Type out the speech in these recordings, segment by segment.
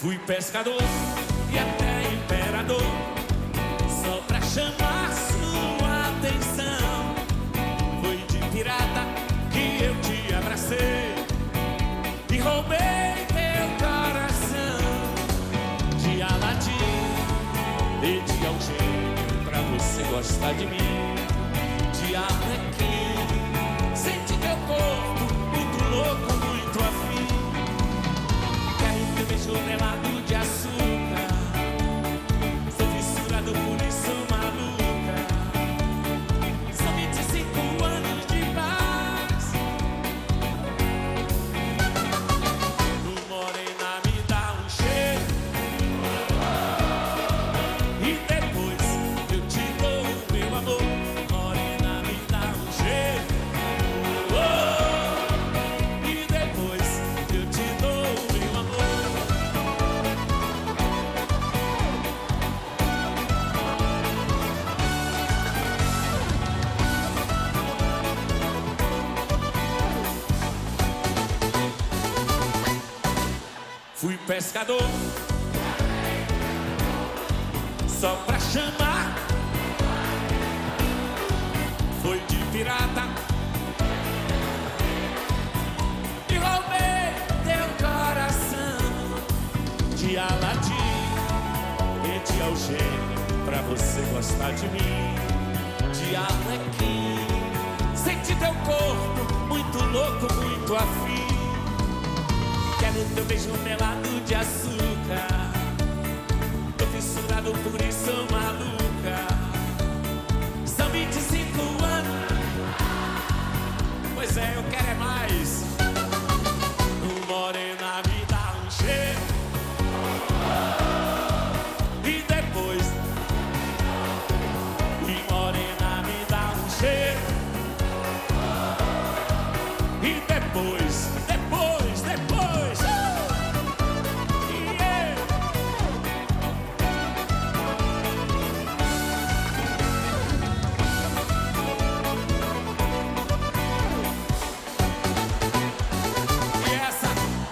Fui pescador e até imperador, só pra chamar sua atenção. Foi de pirata que eu te abracei e roubei teu coração. De Aladim e de algema pra você gostar de mim. De Alecrim, sente teu corpo muito louco, muito afim. Quero teu beijo melado de açúcar, sou fissurado por isso, maluca. São 25 anos de paz. No morena me dá um cheiro e depois eu te dou o meu amor. Morena me dá um cheiro, oh, e depois eu te dou o meu amor. Fui pescador só pra chamar. Foi de pirata e roubei teu coração. De Aladim e de algema pra você gostar de mim. De Alecrim, sente teu corpo muito louco, muito afim. Quero teu beijo melado de açúcar, tô fissurado por isso, maluca. São 25 anos, pois é, eu quero é mais. Morena me dá um cheiro e depois, e morena me dá um cheiro e depois, yeah. E essa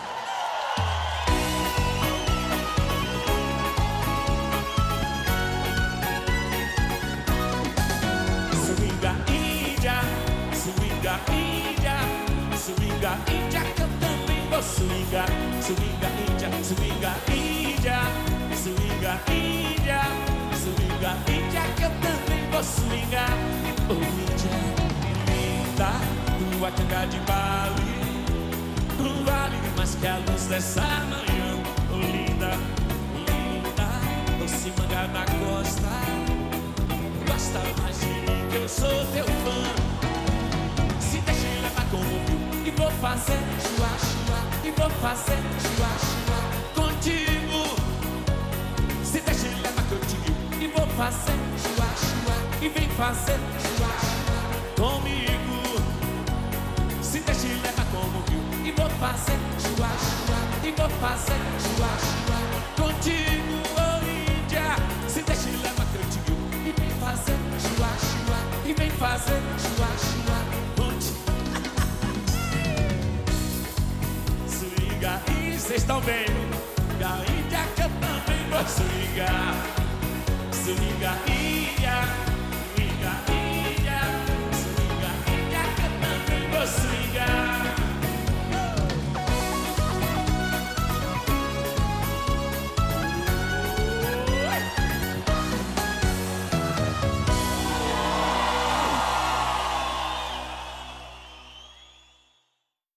swinga índia, swinga índia, swinga índia que eu também vou swingar. Swinga índia, swinga índia, swinga índia, swinga índia que eu também vou swingar. Oh índia linda, tua tanga de Bali não vale mais que a luz dessa manhã. Oh linda, linda, doce manga na costa, gosta mais de mim que eu sou teu fã. Se deixa eu levar como viu e vou fazer chua, chua, e vou fazer chua, chua contigo. Se deixa eu levar que eu te guio e vou fazer chua, chua, e vem fazer chua, chua comigo. Se deixa eu levar como viu e vou fazer chua, chua, e vou fazer chua, chua contigo, oh índia. Se deixa eu levar que eu te guio e vem fazer chua, chua, e vem fazer chua, chua contigo. Swinga e vocês estão vendo? A índia que eu também vou swingar. Swinga e